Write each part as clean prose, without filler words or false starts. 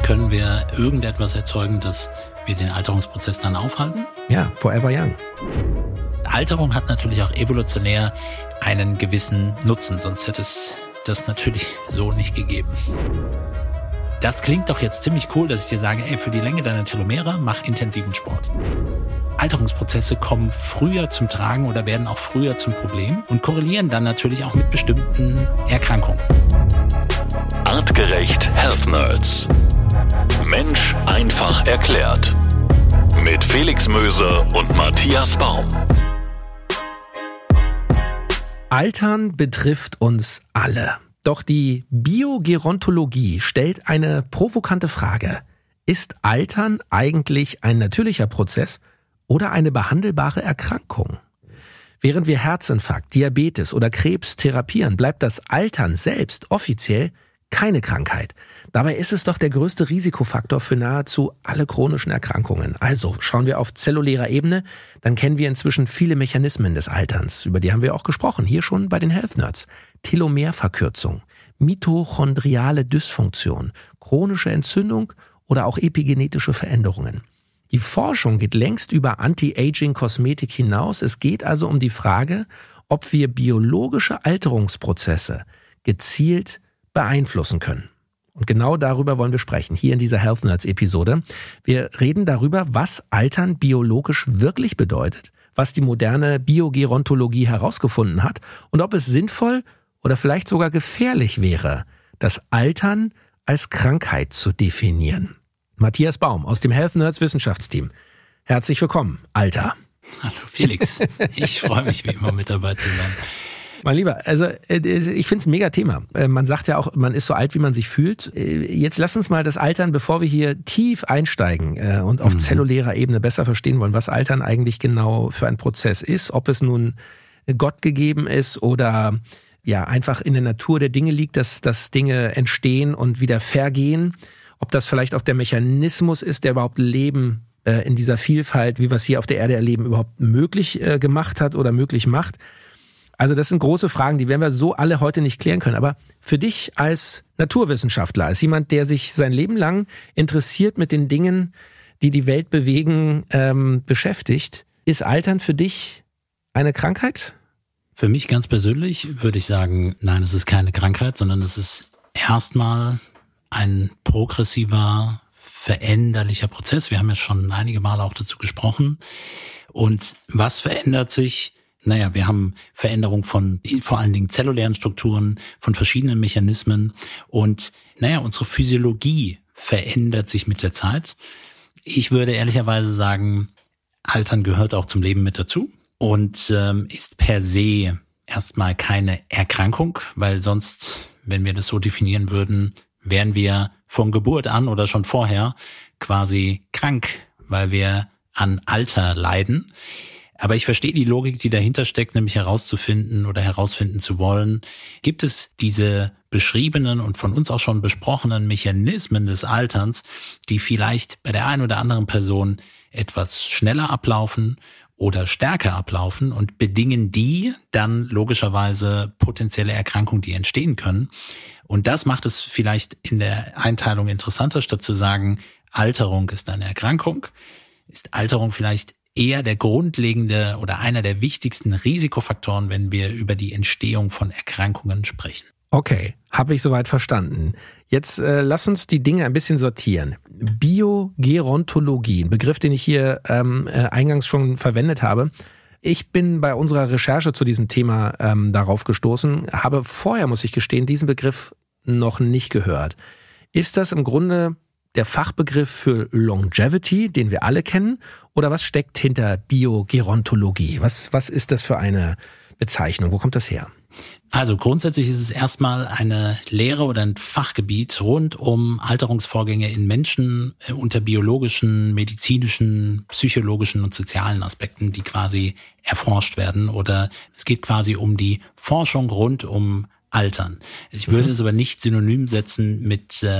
können wir irgendetwas erzeugen, dass wir den Alterungsprozess dann aufhalten? Ja, forever young. Alterung hat natürlich auch evolutionär einen gewissen Nutzen, sonst hätte es das natürlich so nicht gegeben. Das klingt doch jetzt ziemlich cool, dass ich dir sage, für die Länge deiner Telomere mach intensiven Sport. Alterungsprozesse kommen früher zum Tragen oder werden auch früher zum Problem und korrelieren dann natürlich auch mit bestimmten Erkrankungen. Artgerecht Health Nerds. Mensch einfach erklärt. Mit Felix Möser und Matthias Baum. Altern betrifft uns alle. Doch die Biogerontologie stellt eine provokante Frage. Ist Altern eigentlich ein natürlicher Prozess oder eine behandelbare Erkrankung? Während wir Herzinfarkt, Diabetes oder Krebs therapieren, bleibt das Altern selbst offiziell keine Krankheit. Dabei ist es doch der größte Risikofaktor für nahezu alle chronischen Erkrankungen. Also schauen wir auf zellulärer Ebene, dann kennen wir inzwischen viele Mechanismen des Alterns. Über die haben wir auch gesprochen, hier schon bei den Health Nerds. Telomerverkürzung, mitochondriale Dysfunktion, chronische Entzündung oder auch epigenetische Veränderungen. Die Forschung geht längst über Anti-Aging-Kosmetik hinaus. Es geht also um die Frage, ob wir biologische Alterungsprozesse gezielt beeinflussen können. Und genau darüber wollen wir sprechen, hier in dieser Health Nerds Episode. Wir reden darüber, was Altern biologisch wirklich bedeutet, was die moderne Biogerontologie herausgefunden hat und ob es sinnvoll oder vielleicht sogar gefährlich wäre, das Altern als Krankheit zu definieren. Matthias Baum aus dem Health Nerds Wissenschaftsteam. Herzlich willkommen, Alter. Hallo Felix, ich freue mich wie immer mit dabei zu sein. Mein Lieber, also ich finde es ein mega Thema. Man sagt ja auch, man ist so alt, wie man sich fühlt. Jetzt lass uns mal das Altern, bevor wir hier tief einsteigen und auf zellulärer Ebene besser verstehen wollen, was Altern eigentlich genau für ein Prozess ist, ob es nun Gott gegeben ist oder ja einfach in der Natur der Dinge liegt, dass Dinge entstehen und wieder vergehen, ob das vielleicht auch der Mechanismus ist, der überhaupt Leben in dieser Vielfalt, wie wir es hier auf der Erde erleben, überhaupt möglich gemacht hat oder möglich macht. Also das sind große Fragen, die werden wir so alle heute nicht klären können. Aber für dich als Naturwissenschaftler, als jemand, der sich sein Leben lang interessiert mit den Dingen, die die Welt bewegen, beschäftigt, ist Altern für dich eine Krankheit? Für mich ganz persönlich würde ich sagen, nein, es ist keine Krankheit, sondern es ist erstmal ein progressiver, veränderlicher Prozess. Wir haben ja schon einige Male auch dazu gesprochen. Und was verändert sich? Naja, wir haben Veränderung von vor allen Dingen zellulären Strukturen, von verschiedenen Mechanismen und unsere Physiologie verändert sich mit der Zeit. Ich würde ehrlicherweise sagen, Altern gehört auch zum Leben mit dazu und ist per se erstmal keine Erkrankung, weil sonst, wenn wir das so definieren würden, wären wir von Geburt an oder schon vorher quasi krank, weil wir an Alter leiden. Aber ich verstehe die Logik, die dahinter steckt, nämlich herauszufinden oder herausfinden zu wollen, gibt es diese beschriebenen und von uns auch schon besprochenen Mechanismen des Alterns, die vielleicht bei der einen oder anderen Person etwas schneller ablaufen oder stärker ablaufen und bedingen die dann logischerweise potenzielle Erkrankungen, die entstehen können. Und das macht es vielleicht in der Einteilung interessanter, statt zu sagen, Alterung ist eine Erkrankung, ist Alterung vielleicht eher der grundlegende oder einer der wichtigsten Risikofaktoren, wenn wir über die Entstehung von Erkrankungen sprechen. Okay, habe ich soweit verstanden. Jetzt lass uns die Dinge ein bisschen sortieren. Biogerontologie, ein Begriff, den ich hier eingangs schon verwendet habe. Ich bin bei unserer Recherche zu diesem Thema darauf gestoßen, habe vorher, muss ich gestehen, diesen Begriff noch nicht gehört. Ist das im Grunde der Fachbegriff für Longevity, den wir alle kennen? Oder was steckt hinter Biogerontologie? Was ist das für eine Bezeichnung? Wo kommt das her? Also grundsätzlich ist es erstmal eine Lehre oder ein Fachgebiet rund um Alterungsvorgänge in Menschen unter biologischen, medizinischen, psychologischen und sozialen Aspekten, die quasi erforscht werden. Oder es geht quasi um die Forschung rund um Altern. Ich würde es aber nicht synonym setzen mit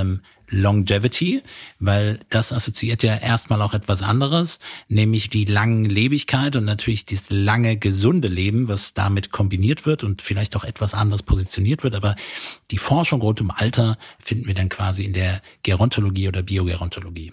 Longevity, weil das assoziiert ja erstmal auch etwas anderes, nämlich die lange Lebigkeit und natürlich das lange gesunde Leben, was damit kombiniert wird und vielleicht auch etwas anders positioniert wird. Aber die Forschung rund um Alter finden wir dann quasi in der Gerontologie oder Biogerontologie.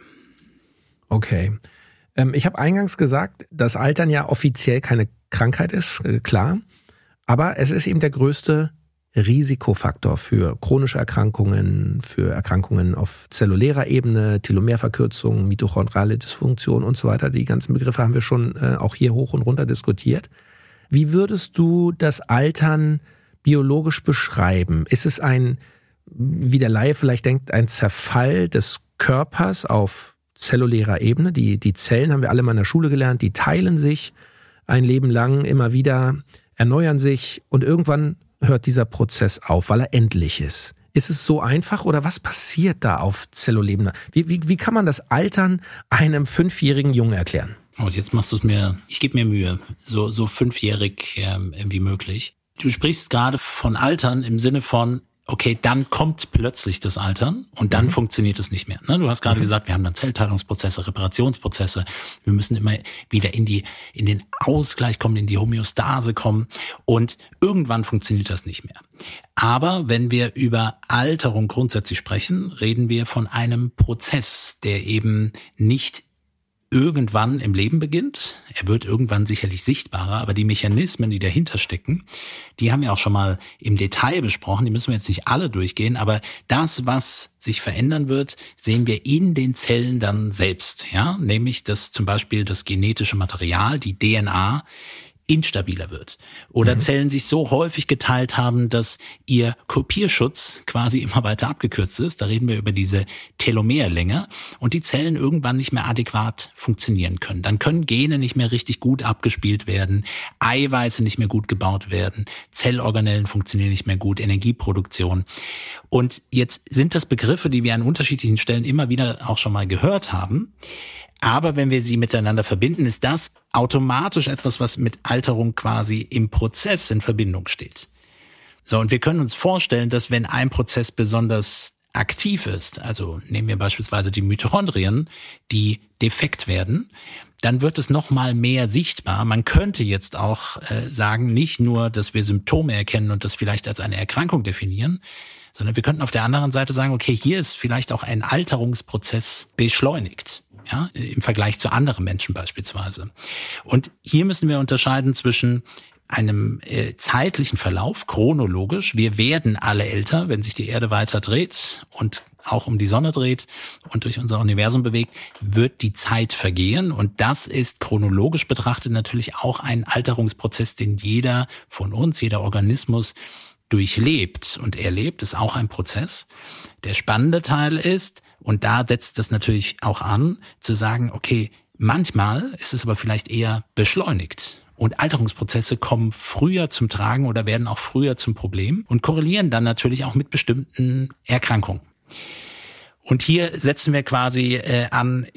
Okay. Ich habe eingangs gesagt, dass Altern ja offiziell keine Krankheit ist, klar. Aber es ist eben der größte Risikofaktor für chronische Erkrankungen, für Erkrankungen auf zellulärer Ebene, Telomerverkürzung, mitochondrale Dysfunktion und so weiter. Die ganzen Begriffe haben wir schon auch hier hoch und runter diskutiert. Wie würdest du das Altern biologisch beschreiben? Ist es ein, wie der Laie vielleicht denkt, ein Zerfall des Körpers auf zellulärer Ebene? Die Zellen haben wir alle mal in der Schule gelernt, die teilen sich ein Leben lang immer wieder, erneuern sich und irgendwann hört dieser Prozess auf, weil er endlich ist. Ist es so einfach oder was passiert da auf Zellulebene? Wie kann man das Altern einem 5-jährigen Jungen erklären? Und jetzt machst du es mir, ich gebe mir Mühe, so 5-jährig wie möglich. Du sprichst gerade von Altern im Sinne von, okay, dann kommt plötzlich das Altern und dann funktioniert es nicht mehr. Ne? Du hast gerade gesagt, wir haben dann Zellteilungsprozesse, Reparationsprozesse. Wir müssen immer wieder in den Ausgleich kommen, in die Homöostase kommen und irgendwann funktioniert das nicht mehr. Aber wenn wir über Alterung grundsätzlich sprechen, reden wir von einem Prozess, der eben nicht irgendwann im Leben beginnt. Er wird irgendwann sicherlich sichtbarer, aber die Mechanismen, die dahinter stecken, die haben wir auch schon mal im Detail besprochen. Die müssen wir jetzt nicht alle durchgehen, aber das, was sich verändern wird, sehen wir in den Zellen dann selbst, ja, nämlich dass zum Beispiel das genetische Material, die DNA, instabiler wird. Oder Zellen sich so häufig geteilt haben, dass ihr Kopierschutz quasi immer weiter abgekürzt ist. Da reden wir über diese Telomerlänge und die Zellen irgendwann nicht mehr adäquat funktionieren können. Dann können Gene nicht mehr richtig gut abgespielt werden, Eiweiße nicht mehr gut gebaut werden, Zellorganellen funktionieren nicht mehr gut, Energieproduktion. Und jetzt sind das Begriffe, die wir an unterschiedlichen Stellen immer wieder auch schon mal gehört haben. Aber wenn wir sie miteinander verbinden, ist das automatisch etwas, was mit Alterung quasi im Prozess in Verbindung steht. So, und wir können uns vorstellen, dass wenn ein Prozess besonders aktiv ist, also nehmen wir beispielsweise die Mitochondrien, die defekt werden, dann wird es noch mal mehr sichtbar. Man könnte jetzt auch sagen, nicht nur, dass wir Symptome erkennen und das vielleicht als eine Erkrankung definieren, sondern wir könnten auf der anderen Seite sagen, okay, hier ist vielleicht auch ein Alterungsprozess beschleunigt. Ja, im Vergleich zu anderen Menschen beispielsweise. Und hier müssen wir unterscheiden zwischen einem zeitlichen Verlauf, chronologisch. Wir werden alle älter, wenn sich die Erde weiter dreht und auch um die Sonne dreht und durch unser Universum bewegt, wird die Zeit vergehen. Und das ist chronologisch betrachtet natürlich auch ein Alterungsprozess, den jeder von uns, jeder Organismus durchlebt und erlebt, ist auch ein Prozess. Der spannende Teil ist, und da setzt das natürlich auch an, zu sagen, okay, manchmal ist es aber vielleicht eher beschleunigt. Und Alterungsprozesse kommen früher zum Tragen oder werden auch früher zum Problem und korrelieren dann natürlich auch mit bestimmten Erkrankungen. Und hier setzen wir quasi an,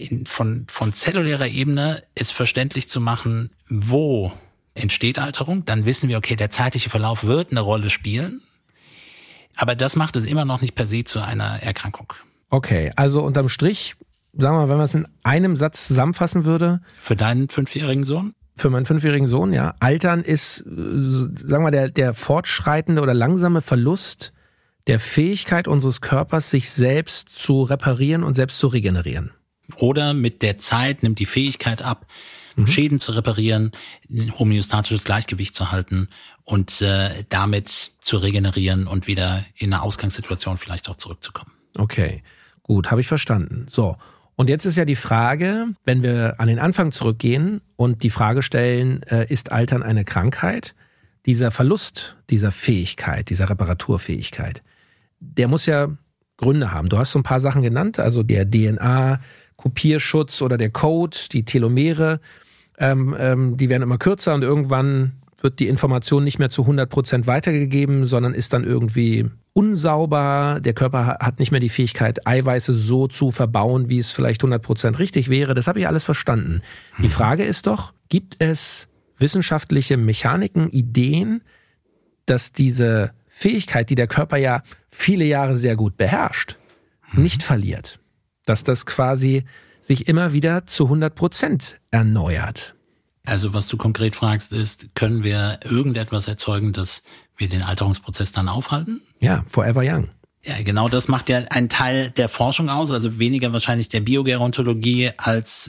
von zellulärer Ebene es verständlich zu machen, wo entsteht Alterung. Dann wissen wir, okay, der zeitliche Verlauf wird eine Rolle spielen. Aber das macht es immer noch nicht per se zu einer Erkrankung. Okay, also unterm Strich, sagen wir mal, wenn man es in einem Satz zusammenfassen würde. Für deinen 5-jährigen Sohn? Für meinen 5-jährigen Sohn, ja. Altern ist, sagen wir, der fortschreitende oder langsame Verlust der Fähigkeit unseres Körpers, sich selbst zu reparieren und selbst zu regenerieren. Oder mit der Zeit nimmt die Fähigkeit ab, Schäden zu reparieren, ein homöostatisches Gleichgewicht zu halten und damit zu regenerieren und wieder in eine Ausgangssituation vielleicht auch zurückzukommen. Okay, gut, habe ich verstanden. So, und jetzt ist ja die Frage, wenn wir an den Anfang zurückgehen und die Frage stellen, ist Altern eine Krankheit? Dieser Verlust dieser Fähigkeit, dieser Reparaturfähigkeit, der muss ja Gründe haben. Du hast so ein paar Sachen genannt, also der DNA-Kopierschutz oder der Code, die Telomere, die werden immer kürzer und irgendwann wird die Information nicht mehr zu 100% weitergegeben, sondern ist dann irgendwie unsauber. Der Körper hat nicht mehr die Fähigkeit, Eiweiße so zu verbauen, wie es vielleicht 100% richtig wäre. Das habe ich alles verstanden. Die Frage ist doch, gibt es wissenschaftliche Mechaniken, Ideen, dass diese Fähigkeit, die der Körper ja viele Jahre sehr gut beherrscht, nicht verliert. Dass das quasi sich immer wieder zu 100% erneuert. Also was du konkret fragst ist, können wir irgendetwas erzeugen, dass wir den Alterungsprozess dann aufhalten? Ja, forever young. Ja, genau, das macht ja einen Teil der Forschung aus, also weniger wahrscheinlich der Biogerontologie als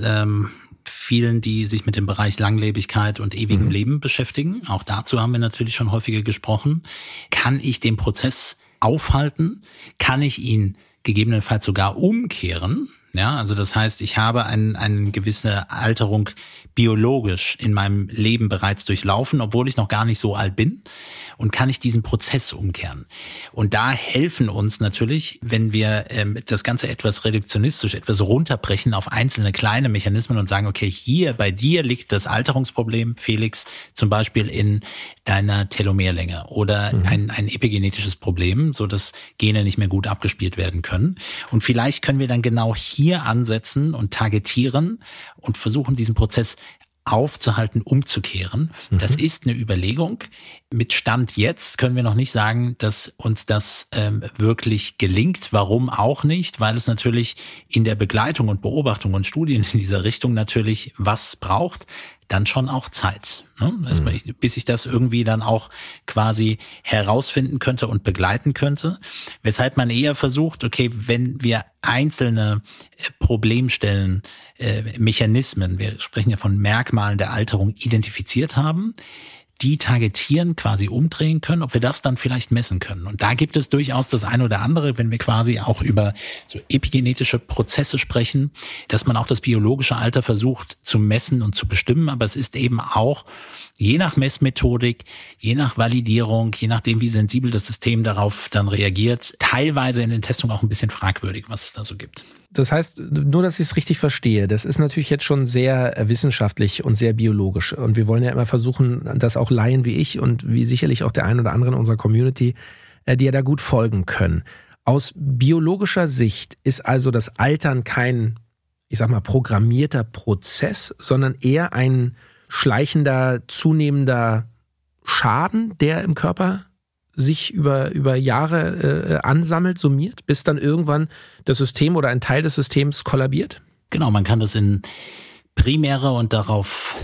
vielen, die sich mit dem Bereich Langlebigkeit und ewigem Leben beschäftigen. Auch dazu haben wir natürlich schon häufiger gesprochen. Kann ich den Prozess aufhalten? Kann ich ihn gegebenenfalls sogar umkehren? Ja, also das heißt, ich habe eine gewisse Alterung biologisch in meinem Leben bereits durchlaufen, obwohl ich noch gar nicht so alt bin, und kann ich diesen Prozess umkehren. Und da helfen uns natürlich, wenn wir das Ganze etwas reduktionistisch, etwas runterbrechen auf einzelne kleine Mechanismen und sagen, okay, hier bei dir liegt das Alterungsproblem, Felix, zum Beispiel in deiner Telomerlänge oder ein epigenetisches Problem, so dass Gene nicht mehr gut abgespielt werden können. Und vielleicht können wir dann genau hier ansetzen und targetieren und versuchen, diesen Prozess aufzuhalten, umzukehren. Das ist eine Überlegung. Mit Stand jetzt können wir noch nicht sagen, dass uns das wirklich gelingt. Warum auch nicht? Weil es natürlich in der Begleitung und Beobachtung und Studien in dieser Richtung natürlich was braucht, dann schon auch Zeit. Ne? Bis ich das irgendwie dann auch quasi herausfinden könnte und begleiten könnte. Weshalb man eher versucht, okay, wenn wir einzelne Problemstellen, Mechanismen, wir sprechen ja von Merkmalen der Alterung, identifiziert haben, die targetieren, quasi umdrehen können, ob wir das dann vielleicht messen können. Und da gibt es durchaus das eine oder andere, wenn wir quasi auch über so epigenetische Prozesse sprechen, dass man auch das biologische Alter versucht zu messen und zu bestimmen. Aber es ist eben auch je nach Messmethodik, je nach Validierung, je nachdem, wie sensibel das System darauf dann reagiert, teilweise in den Testungen auch ein bisschen fragwürdig, was es da so gibt. Das heißt, nur, dass ich es richtig verstehe, das ist natürlich jetzt schon sehr wissenschaftlich und sehr biologisch. Und wir wollen ja immer versuchen, dass auch Laien wie ich und wie sicherlich auch der ein oder andere in unserer Community, die ja da gut folgen können. Aus biologischer Sicht ist also das Altern kein, ich sag mal, programmierter Prozess, sondern eher ein schleichender, zunehmender Schaden, der im Körper sich über Jahre ansammelt, summiert, bis dann irgendwann das System oder ein Teil des Systems kollabiert? Genau, man kann das in primäre und darauf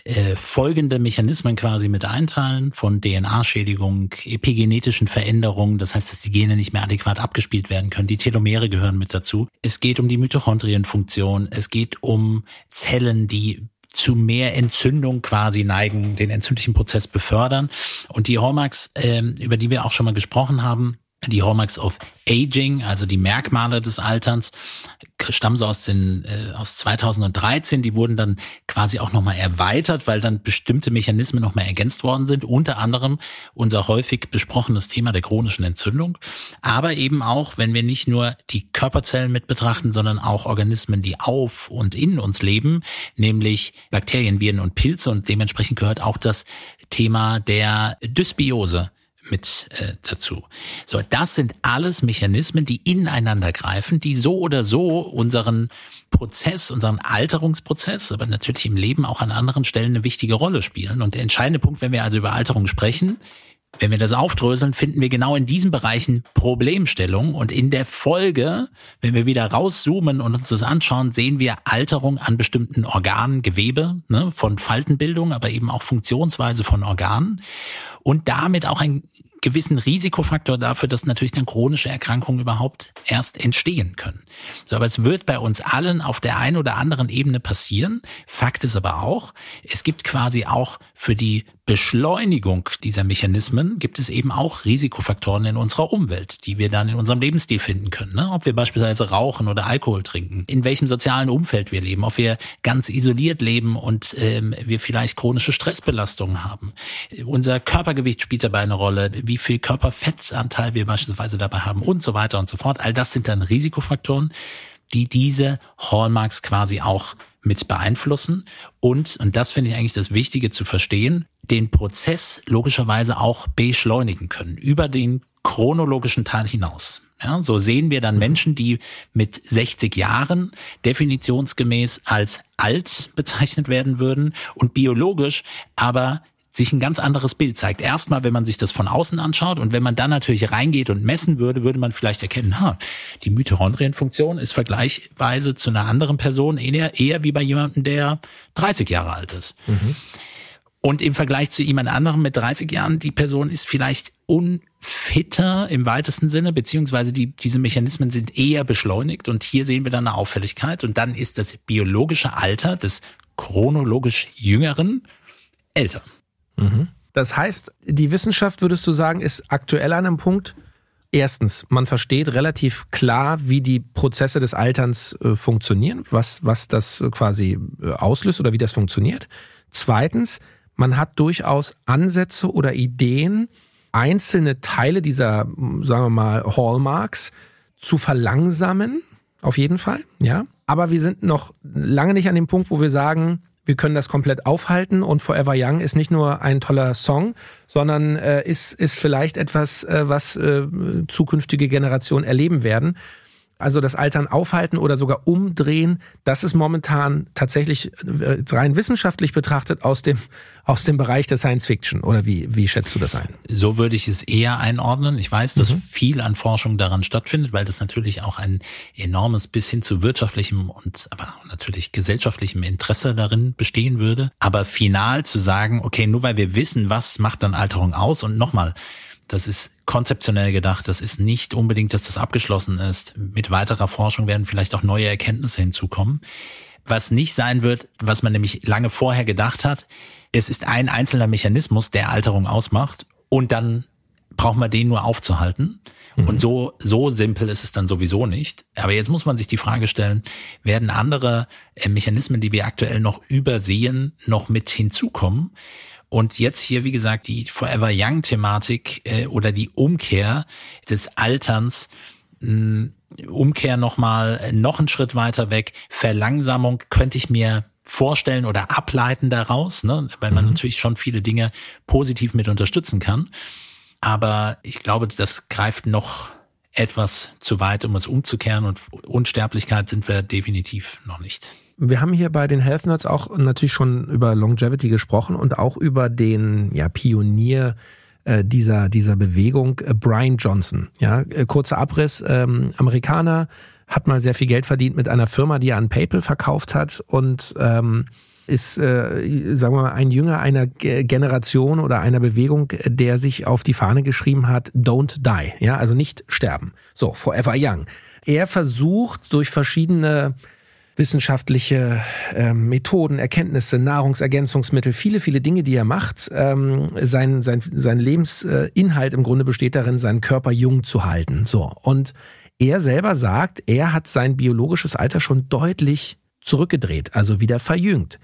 folgende Mechanismen quasi mit einteilen, von DNA-Schädigung, epigenetischen Veränderungen, das heißt, dass die Gene nicht mehr adäquat abgespielt werden können. Die Telomere gehören mit dazu. Es geht um die Mitochondrienfunktion, es geht um Zellen, die zu mehr Entzündung quasi neigen, den entzündlichen Prozess befördern. Und die Hallmarks, über die wir auch schon mal gesprochen haben, die Hallmarks of Aging, also die Merkmale des Alterns, stammen so aus 2013. Die wurden dann quasi auch nochmal erweitert, weil dann bestimmte Mechanismen nochmal ergänzt worden sind. Unter anderem unser häufig besprochenes Thema der chronischen Entzündung. Aber eben auch, wenn wir nicht nur die Körperzellen mit betrachten, sondern auch Organismen, die auf und in uns leben, nämlich Bakterien, Viren und Pilze. Und dementsprechend gehört auch das Thema der Dysbiose mit dazu. So, das sind alles Mechanismen, die ineinander greifen, die so oder so unseren Prozess, unseren Alterungsprozess, aber natürlich im Leben auch an anderen Stellen eine wichtige Rolle spielen. Und der entscheidende Punkt, wenn wir also über Alterung sprechen, wenn wir das aufdröseln, finden wir genau in diesen Bereichen Problemstellungen. Und in der Folge, wenn wir wieder rauszoomen und uns das anschauen, sehen wir Alterung an bestimmten Organen, Gewebe, ne, von Faltenbildung, aber eben auch Funktionsweise von Organen. Und damit auch einen gewissen Risikofaktor dafür, dass natürlich dann chronische Erkrankungen überhaupt erst entstehen können. So, aber es wird bei uns allen auf der einen oder anderen Ebene passieren. Fakt ist aber auch, es gibt quasi auch für die Beschleunigung dieser Mechanismen gibt es eben auch Risikofaktoren in unserer Umwelt, die wir dann in unserem Lebensstil finden können. Ne? Ob wir beispielsweise rauchen oder Alkohol trinken, in welchem sozialen Umfeld wir leben, ob wir ganz isoliert leben und wir vielleicht chronische Stressbelastungen haben. Unser Körpergewicht spielt dabei eine Rolle, wie viel Körperfettanteil wir beispielsweise dabei haben und so weiter und so fort. All das sind dann Risikofaktoren, die diese Hallmarks quasi auch mit beeinflussen und das finde ich eigentlich das Wichtige zu verstehen, den Prozess logischerweise auch beschleunigen können, über den chronologischen Teil hinaus. Ja, so sehen wir dann Menschen, die mit 60 Jahren definitionsgemäß als alt bezeichnet werden würden und biologisch aber sich ein ganz anderes Bild zeigt. Erstmal, wenn man sich das von außen anschaut und wenn man dann natürlich reingeht und messen würde, würde man vielleicht erkennen, die Mitochondrienfunktion ist vergleichsweise zu einer anderen Person eher wie bei jemandem, der 30 Jahre alt ist. Und im Vergleich zu jemand anderem mit 30 Jahren, die Person ist vielleicht unfitter im weitesten Sinne, beziehungsweise diese Mechanismen sind eher beschleunigt und hier sehen wir dann eine Auffälligkeit und dann ist das biologische Alter des chronologisch Jüngeren älter. Das heißt, die Wissenschaft, würdest du sagen, ist aktuell an einem Punkt, erstens, man versteht relativ klar, wie die Prozesse des Alterns funktionieren, was das quasi auslöst oder wie das funktioniert. Zweitens, man hat durchaus Ansätze oder Ideen, einzelne Teile dieser, sagen wir mal, Hallmarks zu verlangsamen, auf jeden Fall, ja. Aber wir sind noch lange nicht an dem Punkt, wo wir sagen, wir können das komplett aufhalten und Forever Young ist nicht nur ein toller Song, sondern ist vielleicht etwas, was zukünftige Generationen erleben werden. Also das Altern aufhalten oder sogar umdrehen, das ist momentan tatsächlich rein wissenschaftlich betrachtet aus dem Bereich der Science Fiction. Oder wie schätzt du das ein? So würde ich es eher einordnen. Ich weiß, dass viel an Forschung daran stattfindet, weil das natürlich auch ein enormes bis hin zu wirtschaftlichem und aber natürlich gesellschaftlichem Interesse darin bestehen würde. Aber final zu sagen, okay, nur weil wir wissen, was macht dann Alterung aus und nochmal, das ist konzeptionell gedacht. Das ist nicht unbedingt, dass das abgeschlossen ist. Mit weiterer Forschung werden vielleicht auch neue Erkenntnisse hinzukommen. Was nicht sein wird, was man nämlich lange vorher gedacht hat, es ist ein einzelner Mechanismus, der Alterung ausmacht und dann braucht man den nur aufzuhalten. Und so simpel ist es dann sowieso nicht. Aber jetzt muss man sich die Frage stellen, werden andere Mechanismen, die wir aktuell noch übersehen, noch mit hinzukommen? Und jetzt hier, wie gesagt, die Forever Young-Thematik oder die Umkehr des Alterns, Umkehr noch einen Schritt weiter weg, Verlangsamung könnte ich mir vorstellen oder ableiten daraus, ne, weil man natürlich schon viele Dinge positiv mit unterstützen kann. Aber ich glaube, das greift noch etwas zu weit, um es umzukehren und Unsterblichkeit sind wir definitiv noch nicht. Wir haben hier bei den Health Nerds auch natürlich schon über Longevity gesprochen und auch über den Pionier dieser Bewegung, Brian Johnson. Ja, kurzer Abriss, Amerikaner, hat mal sehr viel Geld verdient mit einer Firma, die er an PayPal verkauft hat und ist, sagen wir mal, ein Jünger einer Generation oder einer Bewegung, der sich auf die Fahne geschrieben hat, don't die, ja, also nicht sterben. So, forever young. Er versucht durch verschiedene wissenschaftliche Methoden, Erkenntnisse, Nahrungsergänzungsmittel, viele Dinge, die er macht. Sein Lebensinhalt im Grunde besteht darin, seinen Körper jung zu halten. So. Und er selber sagt, er hat sein biologisches Alter schon deutlich zurückgedreht, also wieder verjüngt.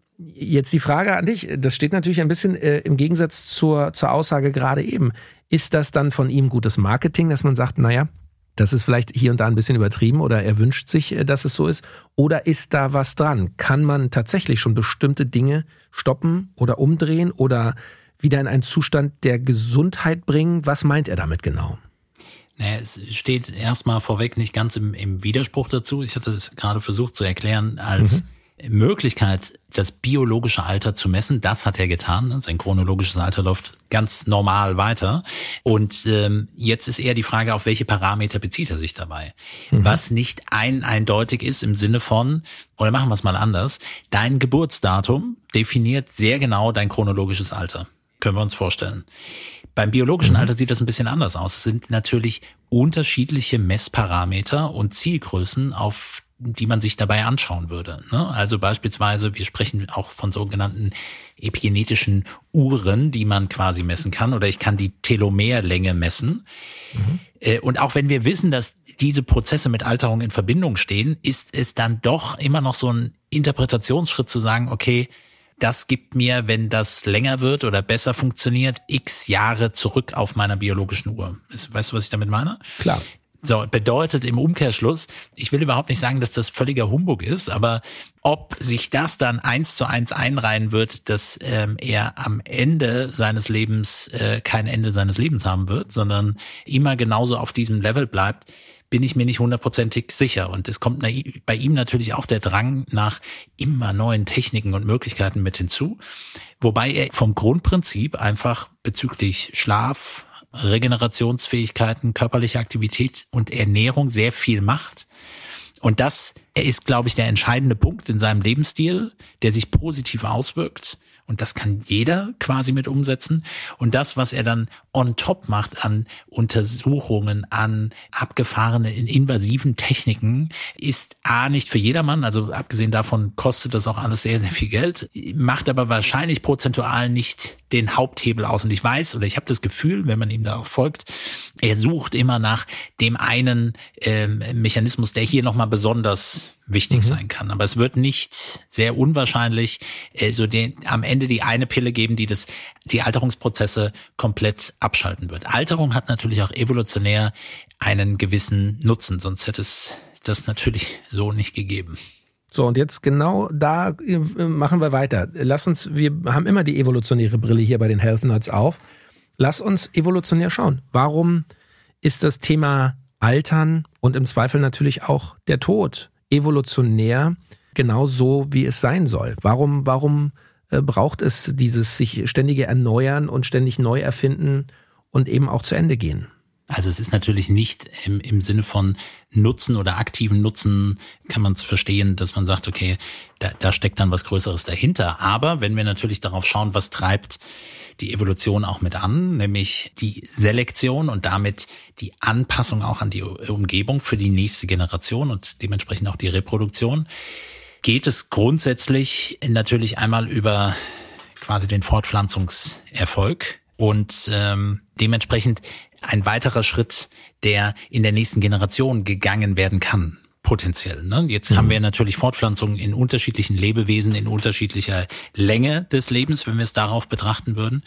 Jetzt die Frage an dich, das steht natürlich ein bisschen im Gegensatz zur Aussage gerade eben. Ist das dann von ihm gutes Marketing, dass man sagt, naja, das ist vielleicht hier und da ein bisschen übertrieben oder er wünscht sich, dass es so ist? Oder ist da was dran? Kann man tatsächlich schon bestimmte Dinge stoppen oder umdrehen oder wieder in einen Zustand der Gesundheit bringen? Was meint er damit genau? Naja, es steht erstmal vorweg nicht ganz im Widerspruch dazu. Ich hatte es gerade versucht zu erklären als Möglichkeit, das biologische Alter zu messen. Das hat er getan. Sein chronologisches Alter läuft ganz normal weiter. Und jetzt ist eher die Frage, auf welche Parameter bezieht er sich dabei? Was nicht eindeutig ist im Sinne von, oder machen wir es mal anders, dein Geburtsdatum definiert sehr genau dein chronologisches Alter. Können wir uns vorstellen. Beim biologischen Alter sieht das ein bisschen anders aus. Es sind natürlich unterschiedliche Messparameter und Zielgrößen, auf die man sich dabei anschauen würde. Also beispielsweise, wir sprechen auch von sogenannten epigenetischen Uhren, die man quasi messen kann, oder ich kann die Telomerlänge messen. Und auch wenn wir wissen, dass diese Prozesse mit Alterung in Verbindung stehen, ist es dann doch immer noch so ein Interpretationsschritt zu sagen, okay, das gibt mir, wenn das länger wird oder besser funktioniert, x Jahre zurück auf meiner biologischen Uhr. Weißt du, was ich damit meine? Klar. So, bedeutet im Umkehrschluss, ich will überhaupt nicht sagen, dass das völliger Humbug ist, aber ob sich das dann 1:1 einreihen wird, dass er am Ende seines Lebens kein Ende seines Lebens haben wird, sondern immer genauso auf diesem Level bleibt, bin ich mir nicht 100% sicher. Und es kommt bei ihm natürlich auch der Drang nach immer neuen Techniken und Möglichkeiten mit hinzu. Wobei er vom Grundprinzip einfach bezüglich Schlaf, Regenerationsfähigkeiten, körperliche Aktivität und Ernährung sehr viel macht. Und das ist, glaube ich, der entscheidende Punkt in seinem Lebensstil, der sich positiv auswirkt. Und das kann jeder quasi mit umsetzen. Und das, was er dann on top macht an Untersuchungen, an abgefahrenen, invasiven Techniken, ist nicht für jedermann. Also abgesehen davon kostet das auch alles sehr, sehr viel Geld, macht aber wahrscheinlich prozentual nicht den Haupthebel aus. Und ich weiß, oder ich habe das Gefühl, wenn man ihm da auch folgt, er sucht immer nach dem einen Mechanismus, der hier nochmal besonders wichtig sein kann. Aber es wird nicht sehr unwahrscheinlich am Ende die eine Pille geben, die Alterungsprozesse komplett abschalten wird. Alterung hat natürlich auch evolutionär einen gewissen Nutzen, sonst hätte es das natürlich so nicht gegeben. So, und jetzt genau da machen wir weiter. Wir haben immer die evolutionäre Brille hier bei den Health Nerds auf. Lass uns evolutionär schauen. Warum ist das Thema Altern und im Zweifel natürlich auch der Tod evolutionär genau so, wie es sein soll? Warum braucht es dieses sich ständige Erneuern und ständig neu erfinden und eben auch zu Ende gehen? Also es ist natürlich nicht im Sinne von Nutzen oder aktiven Nutzen, kann man es verstehen, dass man sagt, okay, da steckt dann was Größeres dahinter. Aber wenn wir natürlich darauf schauen, was treibt die Evolution auch mit an, nämlich die Selektion und damit die Anpassung auch an die Umgebung für die nächste Generation und dementsprechend auch die Reproduktion, geht es grundsätzlich natürlich einmal über quasi den Fortpflanzungserfolg und dementsprechend ein weiterer Schritt, der in der nächsten Generation gegangen werden kann, potenziell. Ne? Jetzt haben wir natürlich Fortpflanzung in unterschiedlichen Lebewesen, in unterschiedlicher Länge des Lebens, wenn wir es darauf betrachten würden.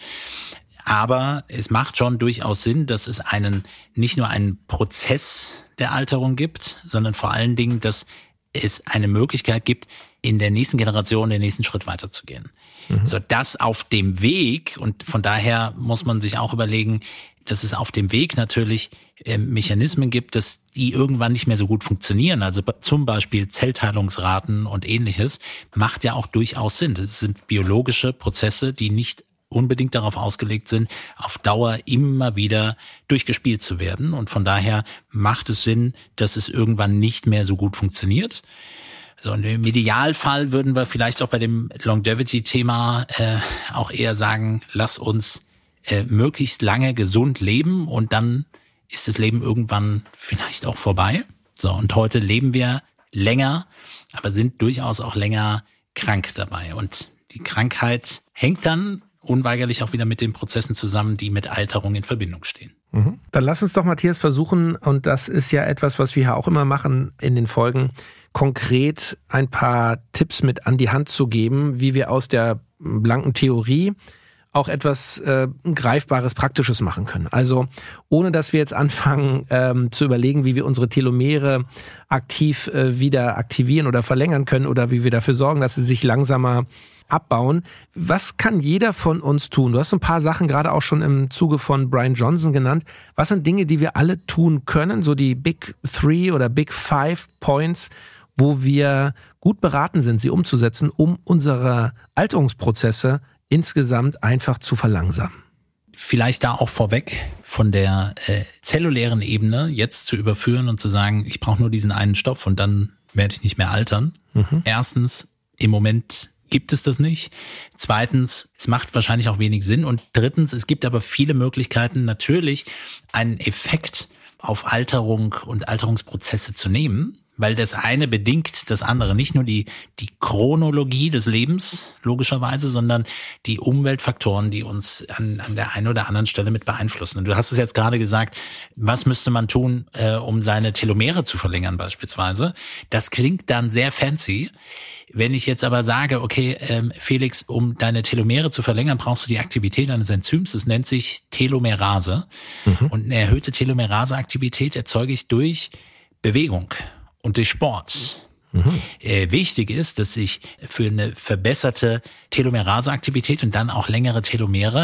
Aber es macht schon durchaus Sinn, dass es nicht nur einen Prozess der Alterung gibt, sondern vor allen Dingen, dass es eine Möglichkeit gibt, in der nächsten Generation den nächsten Schritt weiterzugehen. So, das auf dem Weg, und von daher muss man sich auch überlegen, dass es auf dem Weg natürlich Mechanismen gibt, dass die irgendwann nicht mehr so gut funktionieren. Also zum Beispiel Zellteilungsraten und ähnliches macht ja auch durchaus Sinn. Das sind biologische Prozesse, die nicht unbedingt darauf ausgelegt sind, auf Dauer immer wieder durchgespielt zu werden. Und von daher macht es Sinn, dass es irgendwann nicht mehr so gut funktioniert. So, und im Idealfall würden wir vielleicht auch bei dem Longevity-Thema auch eher sagen, lass uns möglichst lange gesund leben und dann ist das Leben irgendwann vielleicht auch vorbei. So, und heute leben wir länger, aber sind durchaus auch länger krank dabei. Und die Krankheit hängt dann unweigerlich auch wieder mit den Prozessen zusammen, die mit Alterung in Verbindung stehen. Dann lass uns doch, Matthias, versuchen, und das ist ja etwas, was wir ja auch immer machen in den Folgen, konkret ein paar Tipps mit an die Hand zu geben, wie wir aus der blanken Theorie auch etwas Greifbares, Praktisches machen können. Also ohne, dass wir jetzt anfangen zu überlegen, wie wir unsere Telomere aktiv wieder aktivieren oder verlängern können oder wie wir dafür sorgen, dass sie sich langsamer abbauen. Was kann jeder von uns tun? Du hast so ein paar Sachen gerade auch schon im Zuge von Brian Johnson genannt. Was sind Dinge, die wir alle tun können? So die Big 3 oder Big 5 Points, wo wir gut beraten sind, sie umzusetzen, um unsere Alterungsprozesse insgesamt einfach zu verlangsamen. Vielleicht da auch vorweg von der zellulären Ebene jetzt zu überführen und zu sagen, ich brauche nur diesen einen Stoff und dann werde ich nicht mehr altern. Erstens, im Moment gibt es das nicht. Zweitens, es macht wahrscheinlich auch wenig Sinn. Und drittens, es gibt aber viele Möglichkeiten, natürlich einen Effekt auf Alterung und Alterungsprozesse zu nehmen, weil das eine bedingt das andere. Nicht nur die Chronologie des Lebens, logischerweise, sondern die Umweltfaktoren, die uns an der einen oder anderen Stelle mit beeinflussen. Und du hast es jetzt gerade gesagt, was müsste man tun, um seine Telomere zu verlängern beispielsweise? Das klingt dann sehr fancy. Wenn ich jetzt aber sage, okay, Felix, um deine Telomere zu verlängern, brauchst du die Aktivität eines Enzyms. Das nennt sich Telomerase. Und eine erhöhte Telomeraseaktivität erzeuge ich durch Bewegung und durch Sport. Wichtig ist, dass ich für eine verbesserte Telomeraseaktivität und dann auch längere Telomere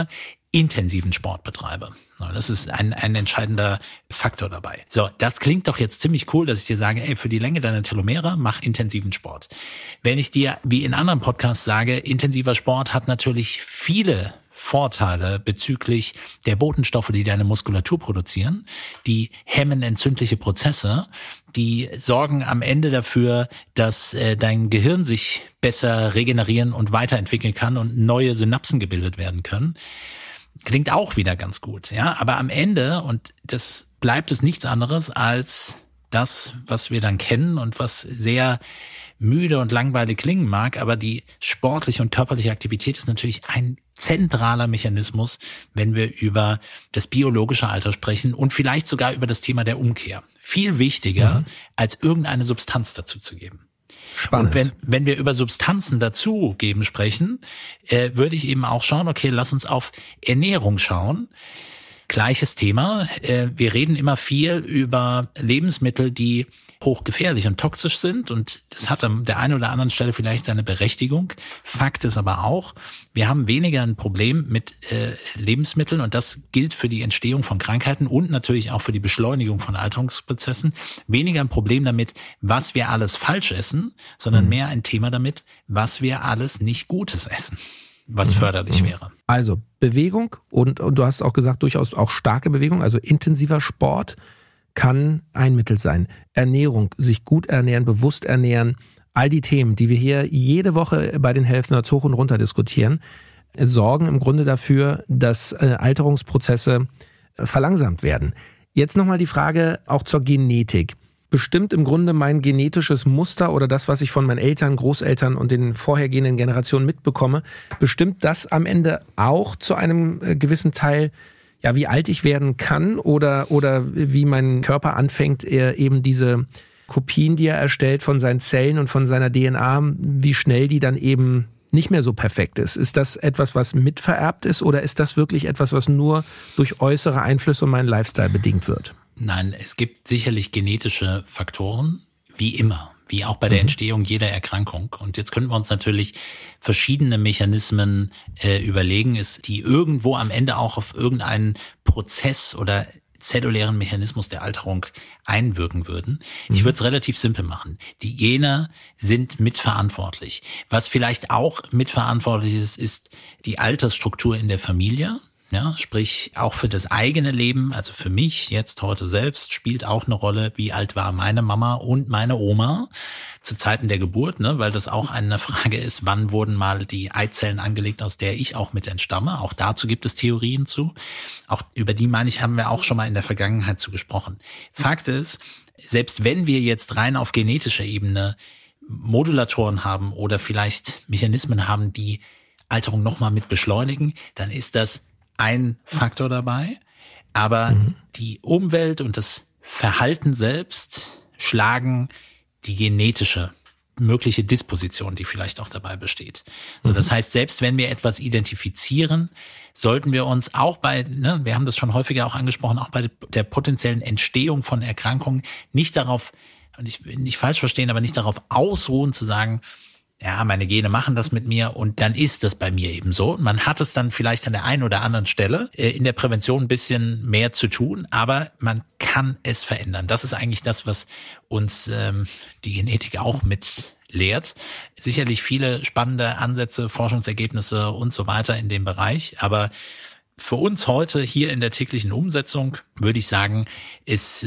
intensiven Sport betreibe. Das ist ein entscheidender Faktor dabei. So, das klingt doch jetzt ziemlich cool, dass ich dir sage, ey, für die Länge deiner Telomere mach intensiven Sport. Wenn ich dir, wie in anderen Podcasts sage, intensiver Sport hat natürlich viele Vorteile bezüglich der Botenstoffe, die deine Muskulatur produzieren, die hemmen entzündliche Prozesse, die sorgen am Ende dafür, dass dein Gehirn sich besser regenerieren und weiterentwickeln kann und neue Synapsen gebildet werden können. Klingt auch wieder ganz gut, ja. Aber am Ende, und das bleibt es nichts anderes als das, was wir dann kennen und was sehr müde und langweilig klingen mag, aber die sportliche und körperliche Aktivität ist natürlich ein zentraler Mechanismus, wenn wir über das biologische Alter sprechen und vielleicht sogar über das Thema der Umkehr. Viel wichtiger, als irgendeine Substanz dazu zu geben. Spannend. Und wenn wir über Substanzen dazugeben sprechen, würde ich eben auch schauen, okay, lass uns auf Ernährung schauen. Gleiches Thema. Wir reden immer viel über Lebensmittel, die hochgefährlich und toxisch sind, und das hat an der einen oder anderen Stelle vielleicht seine Berechtigung. Fakt ist aber auch, wir haben weniger ein Problem mit Lebensmitteln, und das gilt für die Entstehung von Krankheiten und natürlich auch für die Beschleunigung von Alterungsprozessen. Weniger ein Problem damit, was wir alles falsch essen, sondern mehr ein Thema damit, was wir alles nicht Gutes essen, was förderlich wäre. Also Bewegung und du hast auch gesagt, durchaus auch starke Bewegung, also intensiver Sport kann ein Mittel sein. Ernährung, sich gut ernähren, bewusst ernähren, all die Themen, die wir hier jede Woche bei den Health Nerds hoch und runter diskutieren, sorgen im Grunde dafür, dass Alterungsprozesse verlangsamt werden. Jetzt nochmal die Frage auch zur Genetik. Bestimmt im Grunde mein genetisches Muster oder das, was ich von meinen Eltern, Großeltern und den vorhergehenden Generationen mitbekomme, bestimmt das am Ende auch zu einem gewissen Teil, ja, wie alt ich werden kann oder wie mein Körper anfängt, eben diese Kopien, die er erstellt von seinen Zellen und von seiner DNA, wie schnell die dann eben nicht mehr so perfekt ist. Ist das etwas, was mitvererbt ist, oder ist das wirklich etwas, was nur durch äußere Einflüsse und meinen Lifestyle bedingt wird? Nein, es gibt sicherlich genetische Faktoren, wie immer, wie auch bei der Entstehung jeder Erkrankung. Und jetzt könnten wir uns natürlich verschiedene Mechanismen überlegen, die irgendwo am Ende auch auf irgendeinen Prozess oder zellulären Mechanismus der Alterung einwirken würden. Ich würde es relativ simpel machen. Die Gene sind mitverantwortlich. Was vielleicht auch mitverantwortlich ist die Altersstruktur in der Familie. Ja, sprich auch für das eigene Leben, also für mich jetzt heute selbst, spielt auch eine Rolle, wie alt war meine Mama und meine Oma zu Zeiten der Geburt, ne, weil das auch eine Frage ist, wann wurden mal die Eizellen angelegt, aus der ich auch mit entstamme. Auch dazu gibt es Theorien zu. Auch über die, meine ich, haben wir auch schon mal in der Vergangenheit zu gesprochen. Fakt ist, selbst wenn wir jetzt rein auf genetischer Ebene Modulatoren haben oder vielleicht Mechanismen haben, die Alterung nochmal mit beschleunigen, dann ist das ein Faktor dabei, aber die Umwelt und das Verhalten selbst schlagen die genetische mögliche Disposition, die vielleicht auch dabei besteht. So, das heißt, selbst wenn wir etwas identifizieren, sollten wir uns auch wir haben das schon häufiger auch angesprochen, auch bei der potenziellen Entstehung von Erkrankungen nicht darauf, und ich will nicht falsch verstehen, aber nicht darauf ausruhen zu sagen, ja, meine Gene machen das mit mir und dann ist das bei mir eben so. Man hat es dann vielleicht an der einen oder anderen Stelle in der Prävention ein bisschen mehr zu tun, aber man kann es verändern. Das ist eigentlich das, was uns die Genetik auch mit lehrt. Sicherlich viele spannende Ansätze, Forschungsergebnisse und so weiter in dem Bereich, aber für uns heute hier in der täglichen Umsetzung würde ich sagen, ist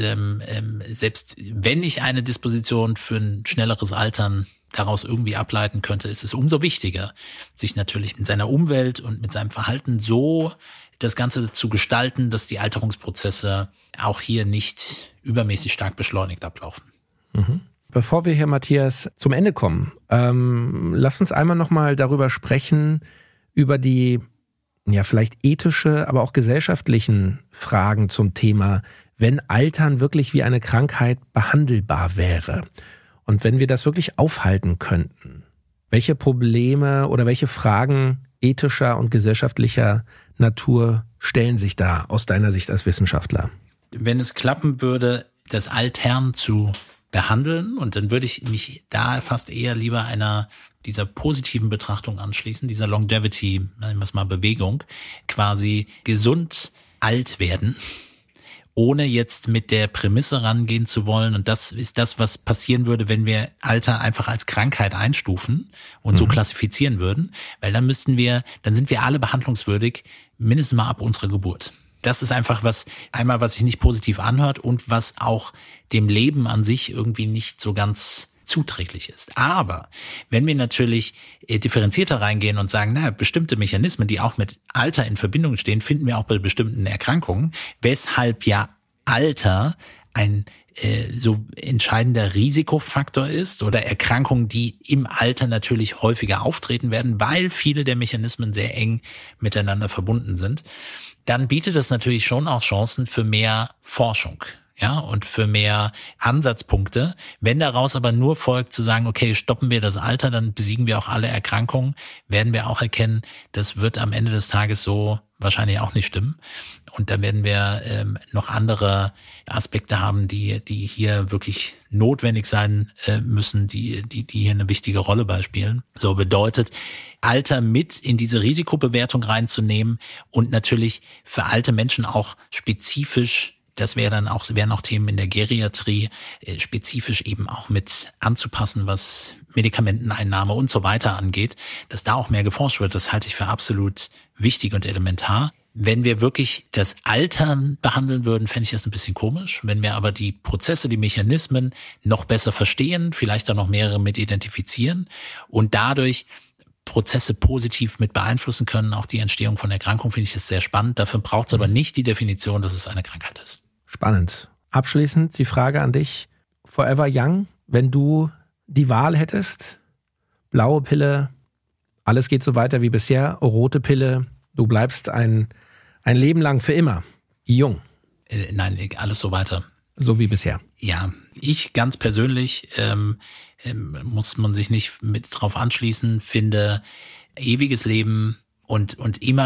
selbst wenn ich eine Disposition für ein schnelleres Altern daraus irgendwie ableiten könnte, ist es umso wichtiger, sich natürlich in seiner Umwelt und mit seinem Verhalten so das Ganze zu gestalten, dass die Alterungsprozesse auch hier nicht übermäßig stark beschleunigt ablaufen. Bevor wir hier, Matthias, zum Ende kommen, lass uns einmal nochmal darüber sprechen, über die vielleicht ethische, aber auch gesellschaftlichen Fragen zum Thema, wenn Altern wirklich wie eine Krankheit behandelbar wäre. Und wenn wir das wirklich aufhalten könnten, welche Probleme oder welche Fragen ethischer und gesellschaftlicher Natur stellen sich da aus deiner Sicht als Wissenschaftler? Wenn es klappen würde, das Altern zu behandeln. Und dann würde ich mich da fast eher lieber einer dieser positiven Betrachtung anschließen, dieser Longevity, nennen wir es mal Bewegung, quasi gesund alt werden, ohne jetzt mit der Prämisse rangehen zu wollen. Und das ist das, was passieren würde, wenn wir Alter einfach als Krankheit einstufen und so klassifizieren würden, weil dann sind wir alle behandlungswürdig, mindestens mal ab unserer Geburt. Das ist einfach was sich nicht positiv anhört und was auch dem Leben an sich irgendwie nicht so ganz zuträglich ist. Aber wenn wir natürlich differenzierter reingehen und sagen, bestimmte Mechanismen, die auch mit Alter in Verbindung stehen, finden wir auch bei bestimmten Erkrankungen, weshalb ja Alter ein so entscheidender Risikofaktor ist oder Erkrankungen, die im Alter natürlich häufiger auftreten werden, weil viele der Mechanismen sehr eng miteinander verbunden sind, dann bietet das natürlich schon auch Chancen für mehr Forschung. Ja, und für mehr Ansatzpunkte. Wenn daraus aber nur folgt zu sagen, okay, stoppen wir das Alter, dann besiegen wir auch alle Erkrankungen, werden wir auch erkennen, das wird am Ende des Tages so wahrscheinlich auch nicht stimmen. Und da werden wir noch andere Aspekte haben, die hier wirklich notwendig sein müssen, die hier eine wichtige Rolle beispielen. So bedeutet, Alter mit in diese Risikobewertung reinzunehmen und natürlich für alte Menschen auch spezifisch, das wären auch Themen in der Geriatrie, spezifisch eben auch mit anzupassen, was Medikamenteneinnahme und so weiter angeht, dass da auch mehr geforscht wird. Das halte ich für absolut wichtig und elementar. Wenn wir wirklich das Altern behandeln würden, fände ich das ein bisschen komisch. Wenn wir aber die Prozesse, die Mechanismen noch besser verstehen, vielleicht auch noch mehrere mit identifizieren und dadurch Prozesse positiv mit beeinflussen können, auch die Entstehung von Erkrankungen, finde ich das sehr spannend. Dafür braucht es aber nicht die Definition, dass es eine Krankheit ist. Spannend. Abschließend die Frage an dich. Forever Young, wenn du die Wahl hättest, blaue Pille, alles geht so weiter wie bisher, rote Pille, du bleibst ein Leben lang für immer jung. Nein, alles so weiter. So wie bisher. Ja, ich ganz persönlich muss man sich nicht mit drauf anschließen, finde ewiges Leben und immer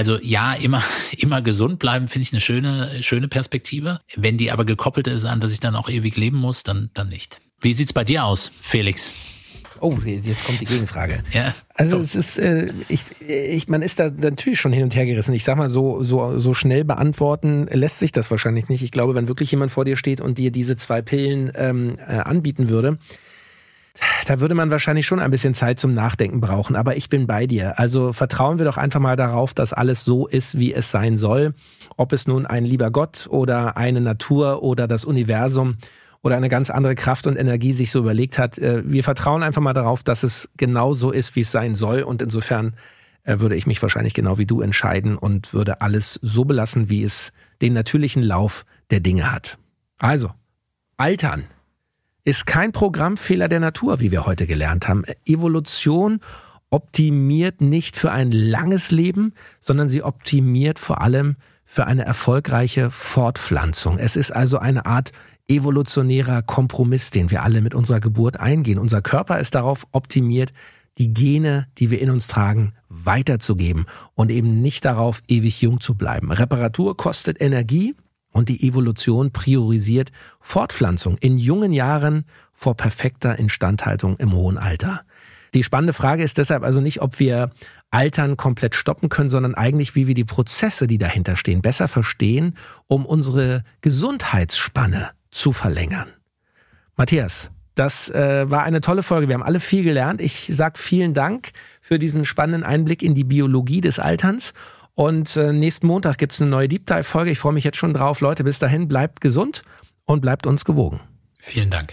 gesund bleiben, finde ich eine schöne Perspektive. Wenn die aber gekoppelt ist an, dass ich dann auch ewig leben muss, dann nicht. Wie sieht's bei dir aus, Felix? Oh, jetzt kommt die Gegenfrage. Ja. Also es ist, man ist da natürlich schon hin und her gerissen. Ich sag mal, so schnell beantworten lässt sich das wahrscheinlich nicht. Ich glaube, wenn wirklich jemand vor dir steht und dir diese 2 Pillen anbieten würde, da würde man wahrscheinlich schon ein bisschen Zeit zum Nachdenken brauchen. Aber ich bin bei dir. Also vertrauen wir doch einfach mal darauf, dass alles so ist, wie es sein soll. Ob es nun ein lieber Gott oder eine Natur oder das Universum oder eine ganz andere Kraft und Energie sich so überlegt hat. Wir vertrauen einfach mal darauf, dass es genau so ist, wie es sein soll. Und insofern würde ich mich wahrscheinlich genau wie du entscheiden und würde alles so belassen, wie es den natürlichen Lauf der Dinge hat. Also, Altern ist kein Programmfehler der Natur, wie wir heute gelernt haben. Evolution optimiert nicht für ein langes Leben, sondern sie optimiert vor allem für eine erfolgreiche Fortpflanzung. Es ist also eine Art evolutionärer Kompromiss, den wir alle mit unserer Geburt eingehen. Unser Körper ist darauf optimiert, die Gene, die wir in uns tragen, weiterzugeben und eben nicht darauf, ewig jung zu bleiben. Reparatur kostet Energie und die Evolution priorisiert Fortpflanzung in jungen Jahren vor perfekter Instandhaltung im hohen Alter. Die spannende Frage ist deshalb also nicht, ob wir Altern komplett stoppen können, sondern eigentlich, wie wir die Prozesse, die dahinter stehen, besser verstehen, um unsere Gesundheitsspanne zu verlängern. Matthias, das war eine tolle Folge. Wir haben alle viel gelernt. Ich sag vielen Dank für diesen spannenden Einblick in die Biologie des Alterns. Und nächsten Montag gibt's eine neue Deep Dive Folge. Ich freue mich jetzt schon drauf. Leute, bis dahin, bleibt gesund und bleibt uns gewogen. Vielen Dank.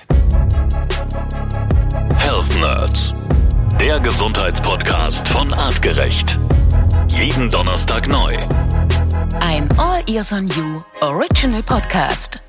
Health Nerds, der Gesundheitspodcast von Artgerecht. Jeden Donnerstag neu. Ein All Ears on You Original Podcast.